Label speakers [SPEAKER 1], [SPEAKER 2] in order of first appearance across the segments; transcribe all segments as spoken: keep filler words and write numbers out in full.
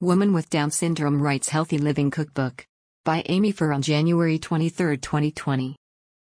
[SPEAKER 1] Woman with Down Syndrome Writes Healthy Living Cookbook. By Amy Furr on January twenty-third, twenty twenty.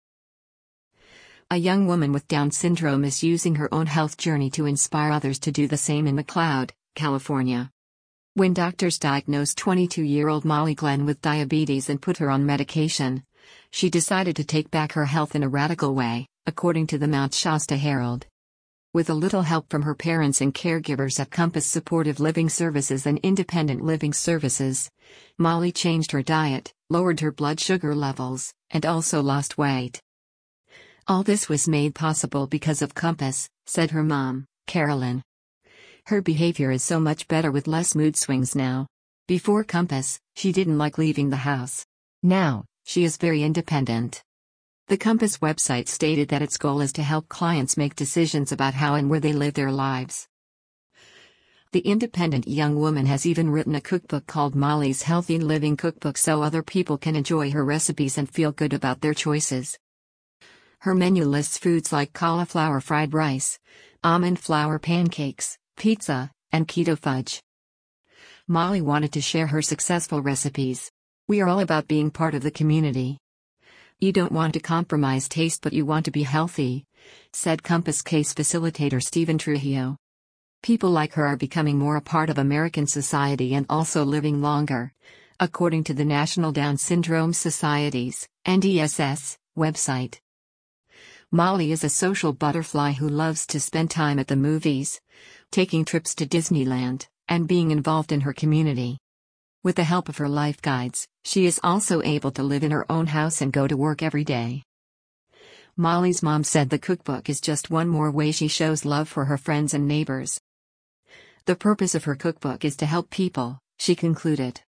[SPEAKER 1] A young woman with Down syndrome is using her own health journey to inspire others to do the same in McLeod, California. When doctors diagnosed twenty-two-year-old Molly Glenn with diabetes and put her on medication, she decided to take back her health in a radical way, according to the Mount Shasta Herald. With a little help from her parents and caregivers at Compass Supportive Living Services and Independent Living Services, Molly changed her diet, lowered her blood sugar levels, and also lost weight. All this was made possible because of Compass, said her mom, Carolyn. Her behavior is so much better with less mood swings now. Before Compass, she didn't like leaving the house. Now, she is very independent. The Compass website stated that its goal is to help clients make decisions about how and where they live their lives. The independent young woman has even written a cookbook called Molly's Healthy Living Cookbook so other people can enjoy her recipes and feel good about their choices. Her menu lists foods like cauliflower fried rice, almond flour pancakes, pizza, and keto fudge. Molly wanted to share her successful recipes. We are all about being part of the community. You don't want to compromise taste but you want to be healthy, said Compass case facilitator Stephen Trujillo. People like her are becoming more a part of American society and also living longer, according to the National Down Syndrome Society's, N D S S, website. Molly is a social butterfly who loves to spend time at the movies, taking trips to Disneyland, and being involved in her community. With the help of her life guides, she is also able to live in her own house and go to work every day. Molly's mom said the cookbook is just one more way she shows love for her friends and neighbors. The purpose of her cookbook is to help people, she concluded.